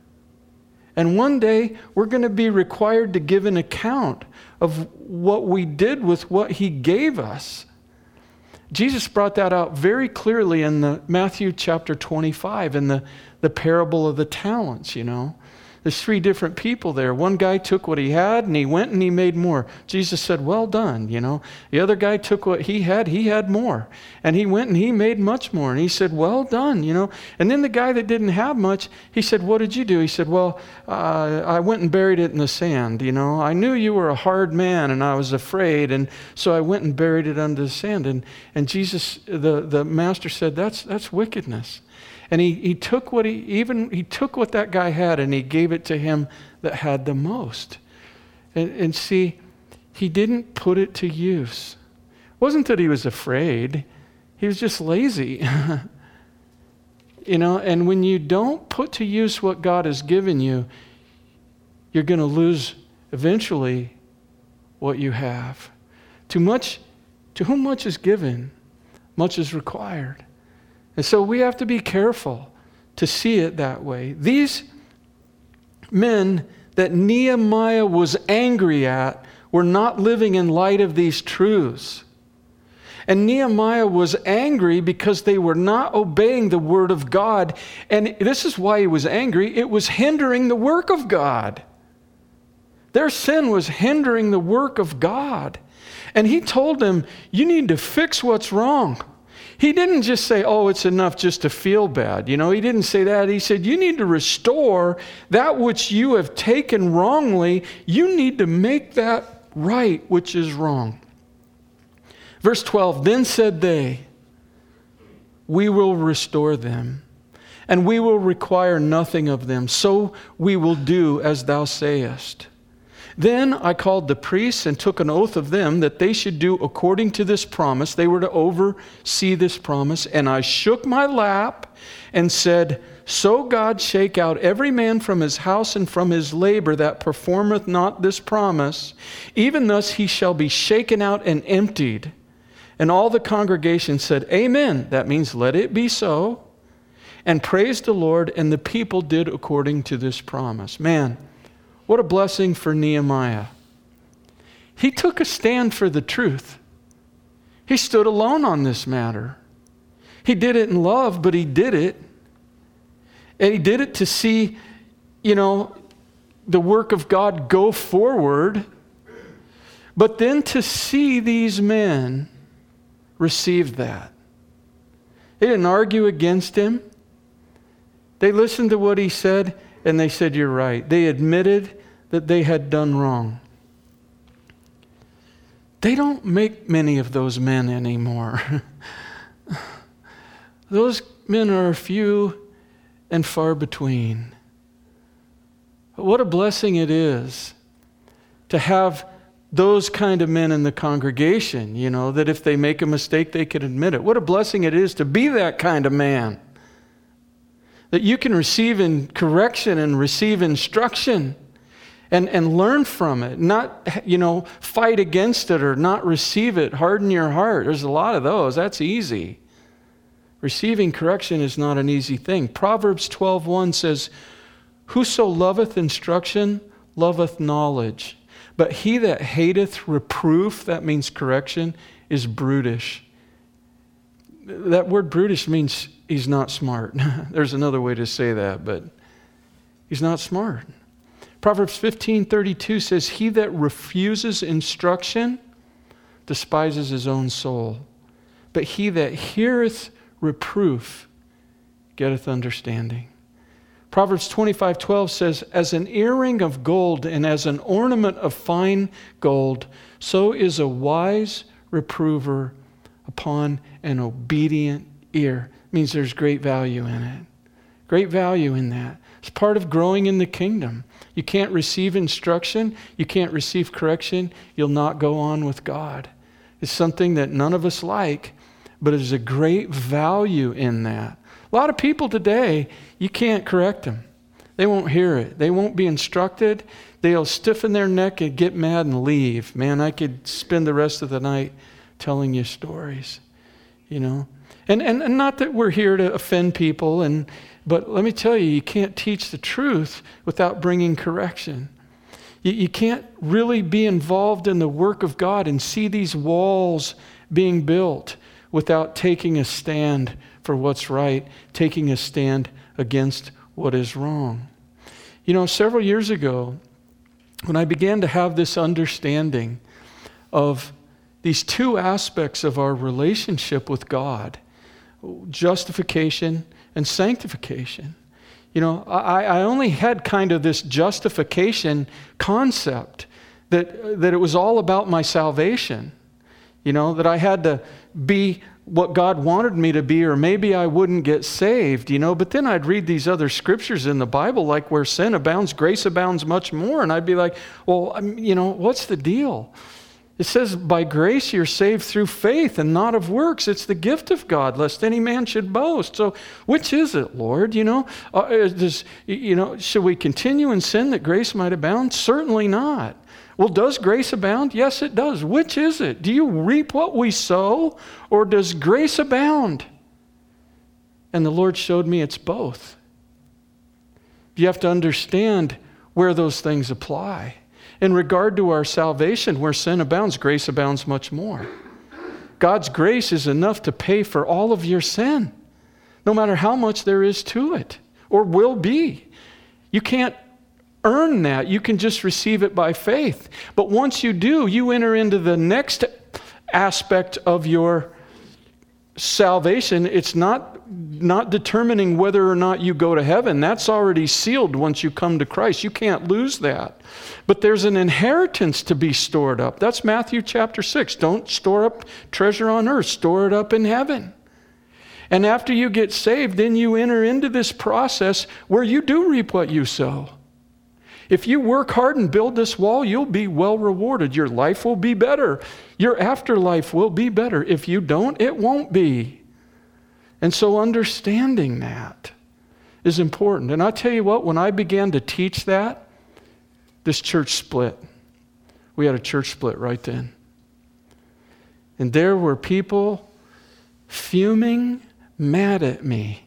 And one day, we're going to be required to give an account of what we did with what He gave us. Jesus brought that out very clearly in the Matthew chapter 25, in the parable of the talents, you know. There's 3 different people there. One guy took what he had and he went and he made more. Jesus said, "Well done," you know. The other guy took what he had more. And he went and he made much more. And he said, "Well done," you know. And then the guy that didn't have much, he said, "What did you do?" He said, "Well, I went and buried it in the sand, you know. I knew you were a hard man and I was afraid. And so I went and buried it under the sand." And Jesus, the master said, that's wickedness. And he took what he took what that guy had and he gave it to him that had the most. And see, he didn't put it to use. It wasn't that he was afraid. He was just lazy. You know, and when you don't put to use what God has given you, you're going to lose eventually what you have. To whom much is given, much is required. And so we have to be careful to see it that way. These men that Nehemiah was angry at were not living in light of these truths. And Nehemiah was angry because they were not obeying the word of God. And this is why he was angry. It was hindering the work of God. Their sin was hindering the work of God. And he told them, you need to fix what's wrong. He didn't just say, oh, it's enough just to feel bad. You know, he didn't say that. He said, you need to restore that which you have taken wrongly. You need to make that right, which is wrong. Verse 12, then said they, we will restore them, and we will require nothing of them. So we will do as thou sayest. Then I called the priests and took an oath of them that they should do according to this promise. They were to oversee this promise. And I shook my lap and said, so God shake out every man from his house and from his labor that performeth not this promise. Even thus he shall be shaken out and emptied. And all the congregation said, amen. That means let it be so. And praised the Lord, and the people did according to this promise. Man, what a blessing for Nehemiah. He took a stand for the truth. He stood alone on this matter. He did it in love, but he did it. And he did it to see, the work of God go forward. But then to see these men receive that. They didn't argue against him. They listened to what he said, and they said, you're right. They admitted that they had done wrong. They don't make many of those men anymore. Those men are few and far between. But what a blessing it is to have those kind of men in the congregation, that if they make a mistake, they can admit it. What a blessing it is to be that kind of man. That you can receive correction and receive instruction and learn from it. Not, fight against it or not receive it. Harden your heart. There's a lot of those. That's easy. Receiving correction is not an easy thing. Proverbs 12:1 says, "Whoso loveth instruction, loveth knowledge. But he that hateth reproof," that means correction, "is brutish." That word brutish means he's not smart. There's another way to say that, but he's not smart. Proverbs 15:32 says, "He that refuses instruction despises his own soul. But he that heareth reproof getteth understanding." Proverbs 25:12 says, "As an earring of gold and as an ornament of fine gold, so is a wise reprover upon an obedient ear." It means there's great value in it. Great value in that. It's part of growing in the kingdom. You can't receive instruction, you can't receive correction, you'll not go on with God. It's something that none of us like, but there's a great value in that. A lot of people today, you can't correct them. They won't hear it. They won't be instructed. They'll stiffen their neck and get mad and leave. Man, I could spend the rest of the night telling you stories, And not that we're here to offend people, but let me tell you, you can't teach the truth without bringing correction. You can't really be involved in the work of God and see these walls being built without taking a stand for what's right, taking a stand against what is wrong. Several years ago, when I began to have this understanding of these two aspects of our relationship with God, justification and sanctification. I only had kind of this justification concept that it was all about my salvation. That I had to be what God wanted me to be, or maybe I wouldn't get saved, But then I'd read these other scriptures in the Bible, like where sin abounds, grace abounds much more. And I'd be like, well, what's the deal? It says, by grace you're saved through faith and not of works. It's the gift of God, lest any man should boast. So which is it, Lord? Should we continue in sin that grace might abound? Certainly not. Well, does grace abound? Yes, it does. Which is it? Do you reap what we sow, or does grace abound? And the Lord showed me it's both. You have to understand where those things apply. In regard to our salvation, where sin abounds, grace abounds much more. God's grace is enough to pay for all of your sin, no matter how much there is to it, or will be. You can't earn that. You can just receive it by faith. But once you do, you enter into the next aspect of your salvation. It's not determining whether or not you go to heaven. That's already sealed once you come to Christ. You can't lose that. But there's an inheritance to be stored up. That's Matthew chapter 6. Don't store up treasure on earth. Store it up in heaven. And after you get saved, then you enter into this process where you do reap what you sow. If you work hard and build this wall, you'll be well rewarded. Your life will be better. Your afterlife will be better. If you don't, it won't be. And so understanding that is important. And I tell you what, when I began to teach that, this church split. We had a church split right then. And there were people fuming, mad at me.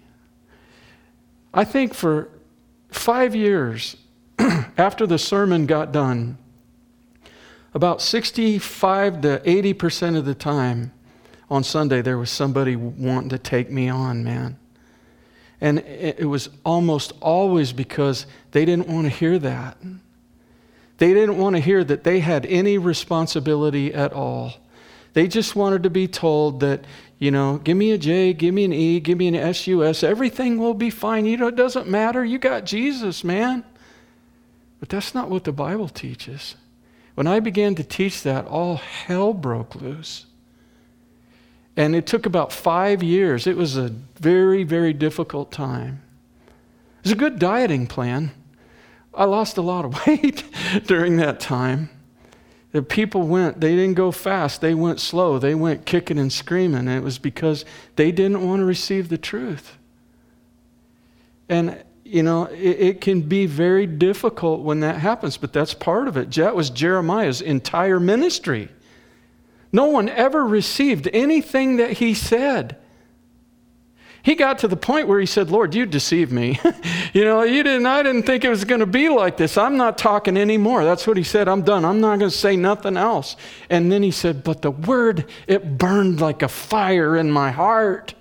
I think for 5 years after the sermon got done, about 65 to 80% of the time on Sunday, there was somebody wanting to take me on, man. And it was almost always because they didn't want to hear that. They didn't want to hear that they had any responsibility at all. They just wanted to be told that, give me a J, give me an E, give me an SUS, everything will be fine. It doesn't matter. You got Jesus, man. But that's not what the Bible teaches. When I began to teach that, all hell broke loose. And it took about 5 years. It was a very, very difficult time. It was a good dieting plan. I lost a lot of weight during that time. The people they didn't go fast, they went slow, they went kicking and screaming, and it was because they didn't want to receive the truth. And, it can be very difficult when that happens, but that's part of it. That was Jeremiah's entire ministry. No one ever received anything that he said. He got to the point where he said, Lord, you deceived me. I didn't think it was going to be like this. I'm not talking anymore. That's what he said. I'm done. I'm not going to say nothing else. And then he said, but the word, it burned like a fire in my heart.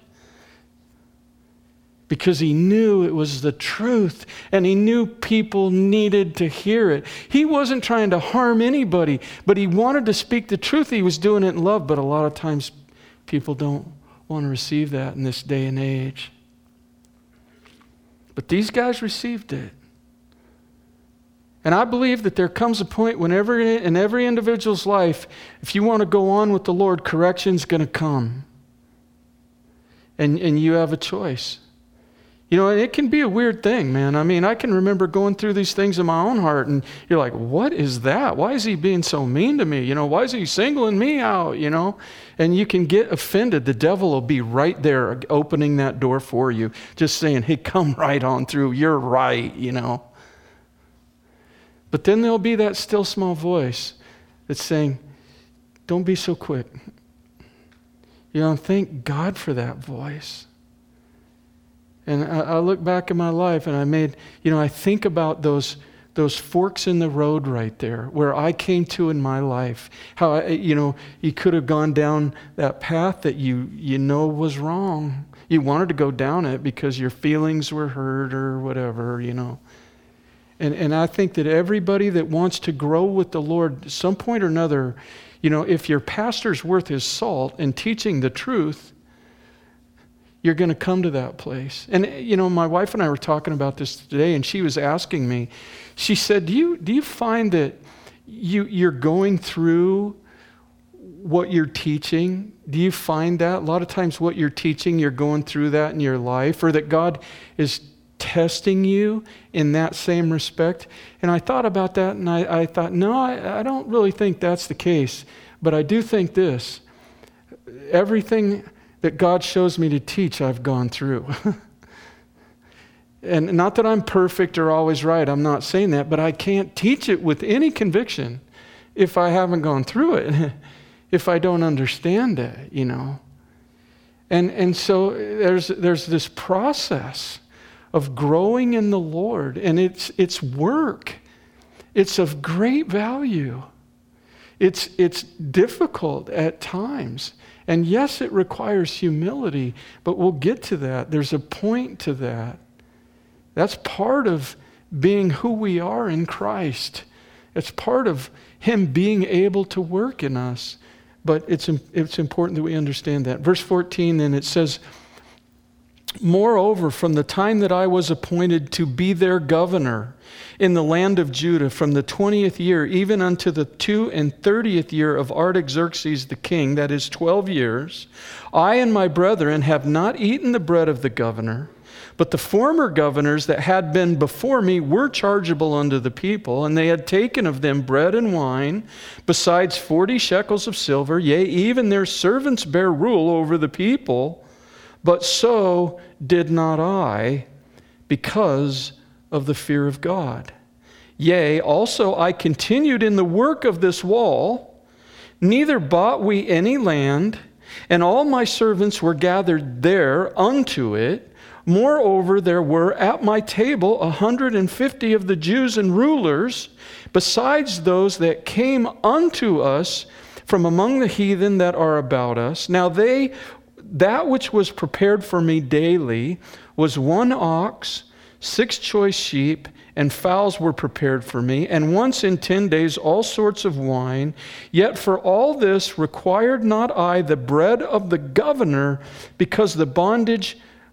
Because he knew it was the truth, and he knew people needed to hear it. He wasn't trying to harm anybody, but he wanted to speak the truth. He was doing it in love, but a lot of times people don't want to receive that in this day and age. But these guys received it. And I believe that there comes a point whenever in every individual's life, if you want to go on with the Lord, correction's going to come. And you have a choice. It can be a weird thing, man. I mean, I can remember going through these things in my own heart, and you're like, what is that? Why is he being so mean to me? Why is he singling me out, And you can get offended. The devil will be right there opening that door for you, just saying, hey, come right on through. You're right, But then there'll be that still small voice that's saying, don't be so quick. Thank God for that voice. And I look back in my life and I think about those forks in the road right there where I came to in my life. How, you could have gone down that path that you was wrong. You wanted to go down it because your feelings were hurt or whatever, And I think that everybody that wants to grow with the Lord, at some point or another, if your pastor's worth his salt in teaching the truth, you're going to come to that place. And, my wife and I were talking about this today, and she was asking me, she said, do you find that you're going through what you're teaching? Do you find that? A lot of times what you're teaching, you're going through that in your life, or that God is testing you in that same respect? And I thought about that, and I thought, no, I don't really think that's the case. But I do think this. Everything that God shows me to teach, I've gone through. And not that I'm perfect or always right, I'm not saying that, but I can't teach it with any conviction if I haven't gone through it, if I don't understand it, And so there's this process of growing in the Lord, and it's work. It's of great value. It's difficult at times. And yes, it requires humility, but we'll get to that. There's a point to that. That's part of being who we are in Christ. It's part of Him being able to work in us. But it's important that we understand that. Verse 14, then it says, moreover, from the time that I was appointed to be their governor in the land of Judah, from the 20th year, even unto the 32nd year of Artaxerxes the king, that is 12 years, I and my brethren have not eaten the bread of the governor, but the former governors that had been before me were chargeable unto the people, and they had taken of them bread and wine, besides 40 shekels of silver, yea, even their servants bear rule over the people. But so did not I, because of the fear of God. Yea, also I continued in the work of this wall, neither bought we any land, and all my servants were gathered there unto it. Moreover, there were at my table 150 of the Jews and rulers, besides those that came unto us from among the heathen that are about us. Now that which was prepared for me daily was 1 ox, 6 choice sheep, and fowls were prepared for me, and once in 10 days all sorts of wine. Yet for all this required not I the bread of the governor, because the bondage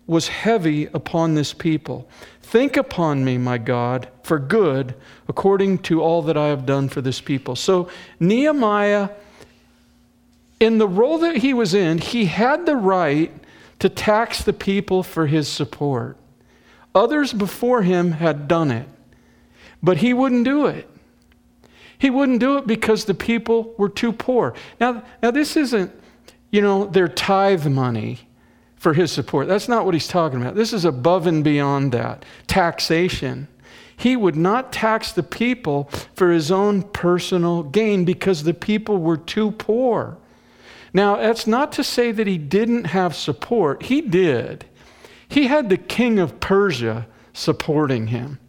was heavy upon this people. Think upon me, my God, for good, according to all that I have done for this people. So Nehemiah, in the role that he was in, he had the right to tax the people for his support. Others before him had done it, but he wouldn't do it. He wouldn't do it because the people were too poor. Now this isn't, their tithe money for his support. That's not what he's talking about. This is above and beyond that. Taxation. He would not tax the people for his own personal gain because the people were too poor. Now, that's not to say that he didn't have support. He did. He had the king of Persia supporting him.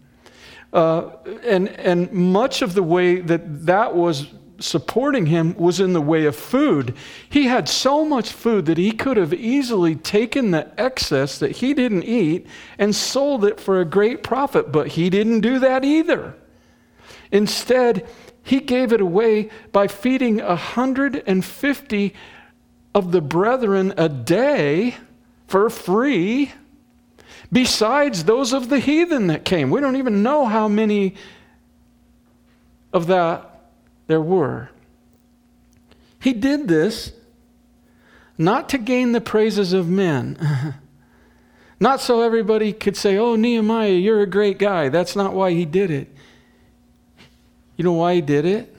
And much of the way that was supporting him was in the way of food. He had so much food that he could have easily taken the excess that he didn't eat and sold it for a great profit, but he didn't do that either. Instead, he gave it away by feeding 150 of the brethren a day for free, besides those of the heathen that came. We don't even know how many of that there were. He did this not to gain the praises of men, not so everybody could say, "Oh, Nehemiah, you're a great guy." That's not why he did it. You know why he did it?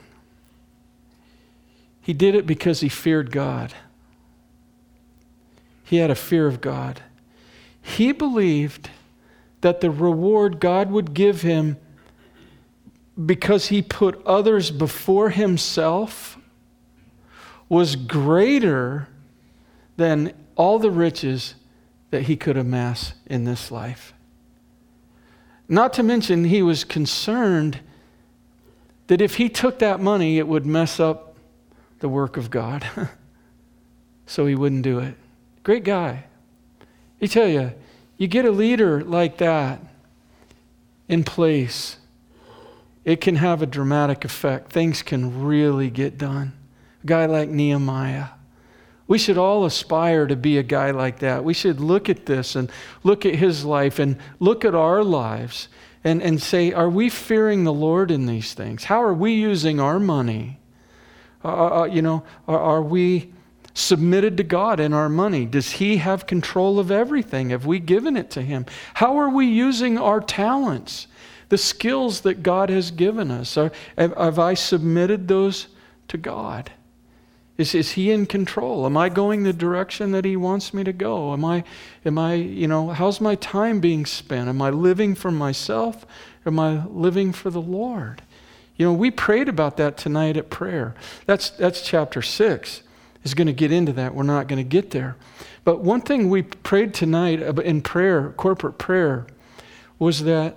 He did it because he feared God. He had a fear of God. He believed that the reward God would give him because he put others before himself was greater than all the riches that he could amass in this life. Not to mention, he was concerned that if he took that money, it would mess up the work of God. So he wouldn't do it. Great guy. I tell you, you get a leader like that in place, it can have a dramatic effect. Things can really get done. A guy like Nehemiah. We should all aspire to be a guy like that. We should look at this and look at his life and look at our lives and say, are we fearing the Lord in these things? How are we using our money? Are we submitted to God in our money? Does He have control of everything? Have we given it to Him? How are we using our talents, the skills that God has given us? Have I submitted those to God? Is He in control? Am I going the direction that He wants me to go? Am I, how's my time being spent? Am I living for myself? Am I living for the Lord? We prayed about that tonight at prayer. That's chapter 6. Is going to get into that. We're not going to get there. But one thing we prayed tonight in prayer, corporate prayer, was that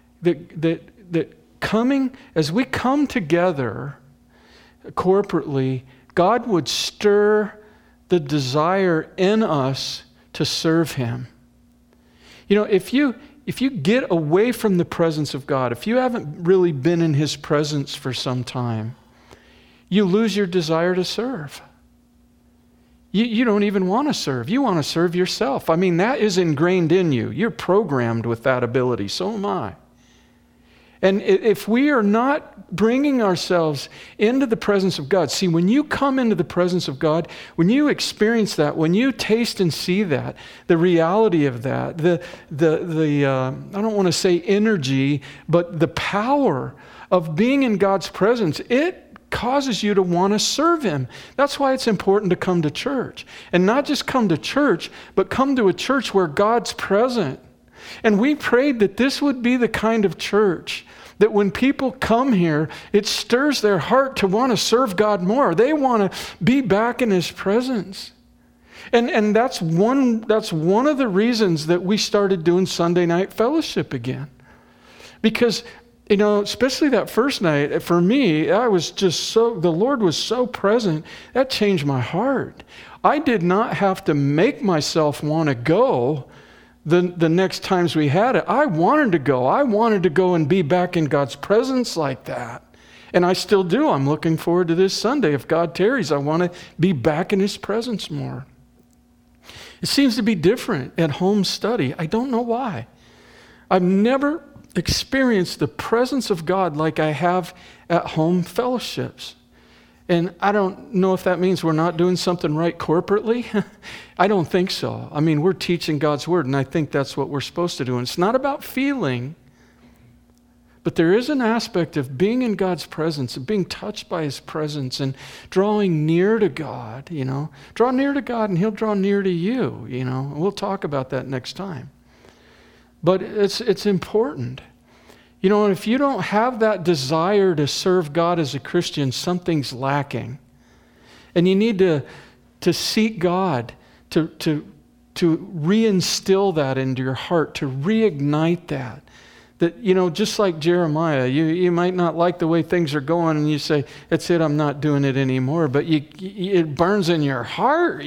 coming, as we come together corporately, God would stir the desire in us to serve Him. If you get away from the presence of God, if you haven't really been in His presence for some time, you lose your desire to serve. You don't even want to serve. You want to serve yourself. That is ingrained in you. You're programmed with that ability. So am I. And if we are not bringing ourselves into the presence of God, see, when you come into the presence of God, when you experience that, when you taste and see that, the reality of that, the I don't want to say energy, but the power of being in God's presence, it causes you to want to serve Him. That's why it's important to come to church. And not just come to church, but come to a church where God's present. And we prayed that this would be the kind of church that when people come here, it stirs their heart to want to serve God more. They want to be back in His presence. And that's one of the reasons that we started doing Sunday night fellowship again. Because especially that first night, for me, I was just the Lord was so present, that changed my heart. I did not have to make myself want to go the next times we had it. I wanted to go. I wanted to go and be back in God's presence like that. And I still do. I'm looking forward to this Sunday. If God tarries, I want to be back in His presence more. It seems to be different at home study. I don't know why. I've never experienced the presence of God like I have at home fellowships. And I don't know if that means we're not doing something right corporately. I don't think so. I mean, we're teaching God's word, and I think that's what we're supposed to do. And it's not about feeling, but there is an aspect of being in God's presence and being touched by his presence and drawing near to God, Draw near to God and he'll draw near to you, And we'll talk about that next time. But it's important. And if you don't have that desire to serve God as a Christian, something's lacking. And you need to seek God to reinstill that into your heart, to reignite that. That, just like Jeremiah, you might not like the way things are going and you say, that's it, I'm not doing it anymore. But it burns in your heart,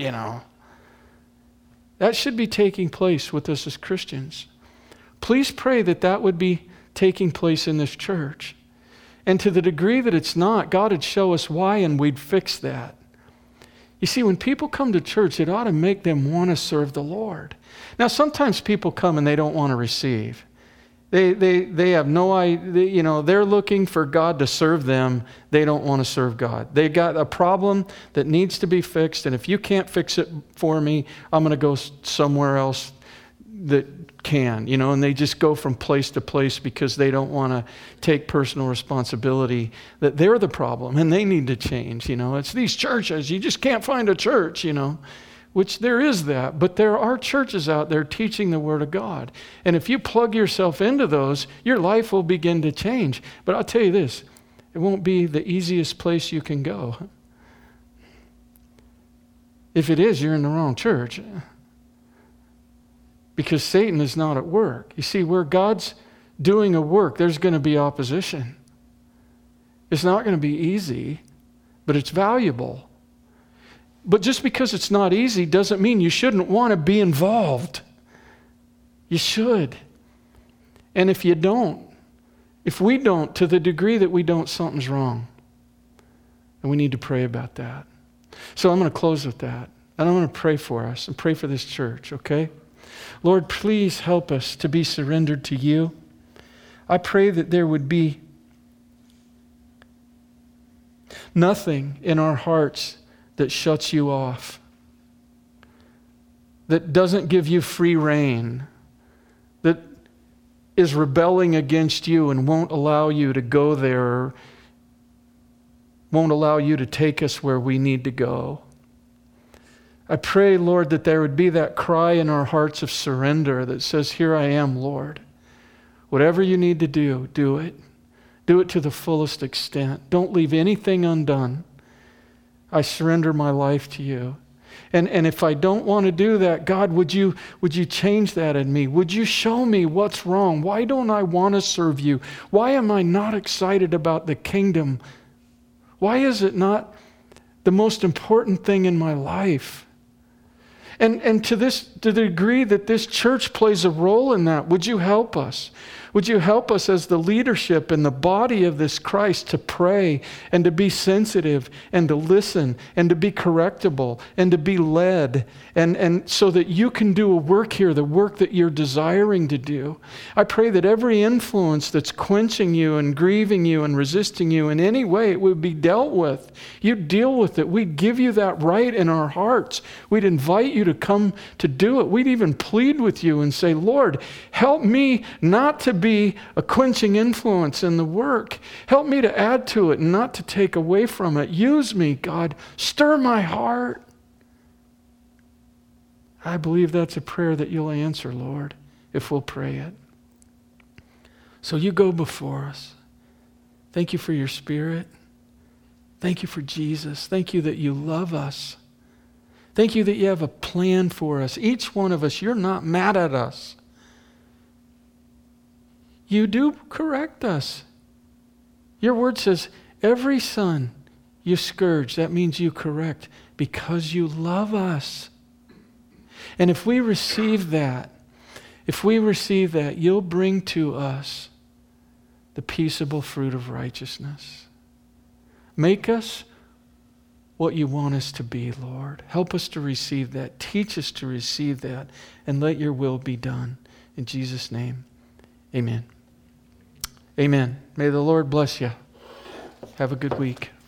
That should be taking place with us as Christians. Please pray that would be taking place in this church. And to the degree that it's not, God would show us why and we'd fix that. You see, when people come to church, it ought to make them want to serve the Lord. Now, sometimes people come and they don't want to receive. They have no idea, they're looking for God to serve them. They don't want to serve God. They got a problem that needs to be fixed, and if you can't fix it for me, I'm going to go somewhere else that can, and they just go from place to place because they don't want to take personal responsibility that they're the problem and they need to change. It's these churches, you just can't find a church, which there is that, but there are churches out there teaching the Word of God. And if you plug yourself into those, your life will begin to change. But I'll tell you this, it won't be the easiest place you can go. If it is, you're in the wrong church. Because Satan is not at work. You see, where God's doing a work, there's going to be opposition. It's not going to be easy, but it's valuable. But just because it's not easy doesn't mean you shouldn't want to be involved. You should. And if we don't, to the degree that we don't, something's wrong. And we need to pray about that. So I'm going to close with that. And I'm going to pray for us and pray for this church, okay? Lord, please help us to be surrendered to you. I pray that there would be nothing in our hearts that shuts you off, that doesn't give you free rein, that is rebelling against you and won't allow you to go there, won't allow you to take us where we need to go. I pray, Lord, that there would be that cry in our hearts of surrender that says, here I am, Lord. Whatever you need to do, do it. Do it to the fullest extent. Don't leave anything undone. I surrender my life to you. And if I don't want to do that, God, would you change that in me? Would you show me what's wrong? Why don't I want to serve you? Why am I not excited about the kingdom? Why is it not the most important thing in my life? And to the degree that this church plays a role in that, would you help us? Would you help us as the leadership and the body of this Christ to pray and to be sensitive and to listen and to be correctable and to be led and so that you can do a work here, the work that you're desiring to do. I pray that every influence that's quenching you and grieving you and resisting you in any way, it would be dealt with. You'd deal with it. We'd give you that right in our hearts. We'd invite you to come to do it. We'd even plead with you and say, Lord, help me not to be a quenching influence in the work. Help me to add to it and not to take away from it. Use me, God. Stir my heart. I believe that's a prayer that you'll answer, Lord, if we'll pray it. So you go before us. Thank you for your Spirit. Thank you for Jesus. Thank you that you love us. Thank you that you have a plan for us. Each one of us, you're not mad at us. You do correct us. Your word says, every son you scourge, that means you correct because you love us. And if we receive that, you'll bring to us the peaceable fruit of righteousness. Make us what you want us to be, Lord. Help us to receive that. Teach us to receive that, and let your will be done. In Jesus' name, amen. Amen. May the Lord bless you. Have a good week.